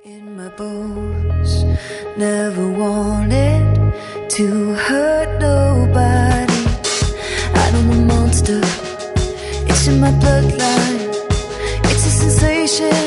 In my bones, never wanted to hurt nobody. I know the monster, it's in my bloodline. It's a sensation.